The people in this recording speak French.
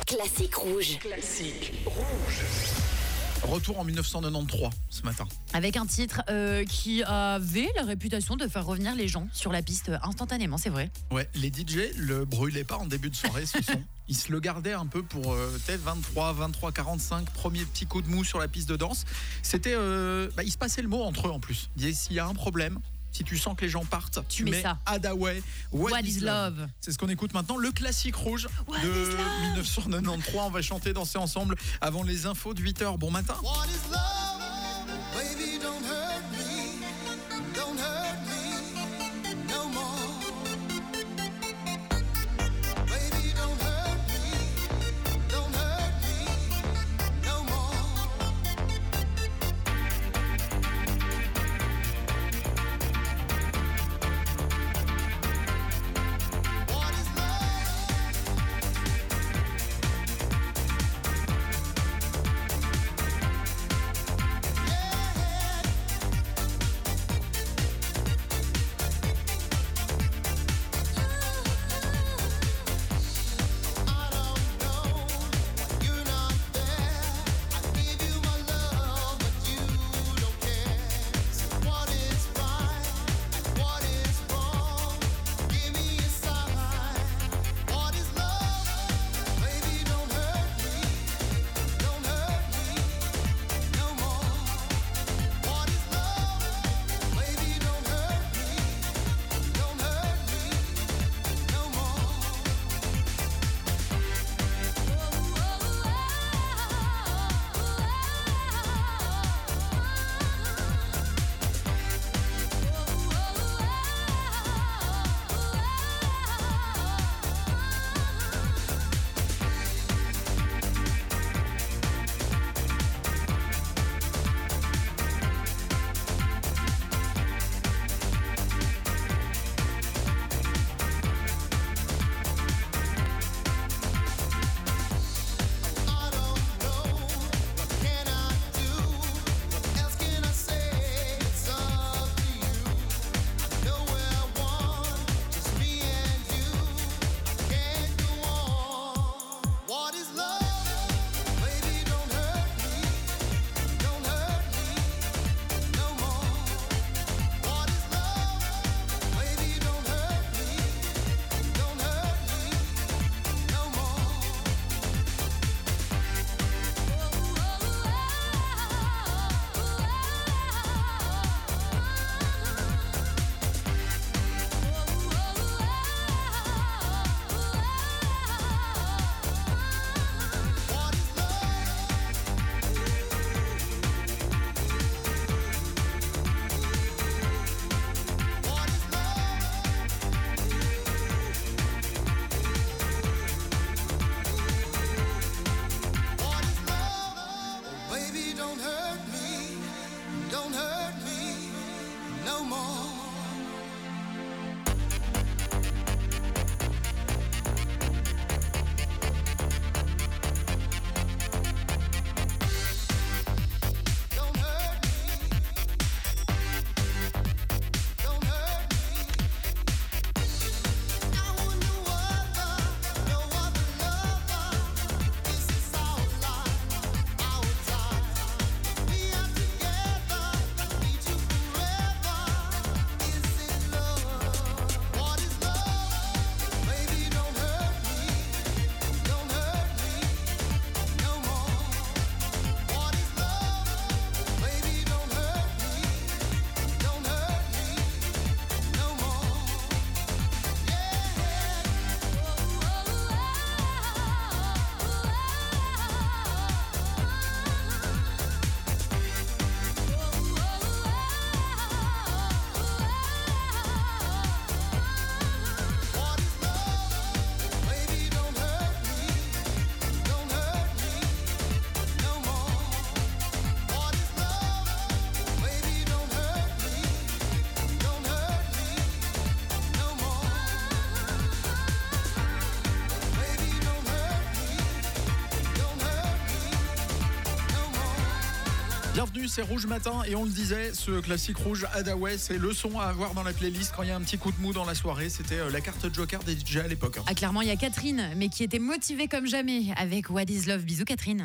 Classique rouge. Classique rouge. Retour en 1993 ce matin. Avec un titre qui avait la réputation de faire revenir les gens sur la piste instantanément, c'est vrai. Ouais, les DJ le brûlaient pas en début de soirée ce son. Ils se le gardaient un peu pour peut-être 23h45, premier petit coup de mou sur la piste de danse. C'était, il se passait le mot entre eux en plus. Il disait, s'il y a un problème, si tu sens que les gens partent, tu mets mets ça. Hadaway, What is Love. C'est ce qu'on écoute maintenant, le classique rouge What de is love 1993. On va chanter, danser ensemble avant les infos de 8h. Bon matin. What is love? Baby, don't hurt me. Don't hurt me no more. Baby, don't hurt me. Don't hurt me no more. What is love? Bienvenue, c'est Rouge Matin et on le disait, ce classique rouge Hadaway, c'est le son à avoir dans la playlist quand il y a un petit coup de mou dans la soirée. C'était la carte Joker des DJ à l'époque. Ah, clairement, il y a Catherine, mais qui était motivée comme jamais avec What is Love. Bisous Catherine.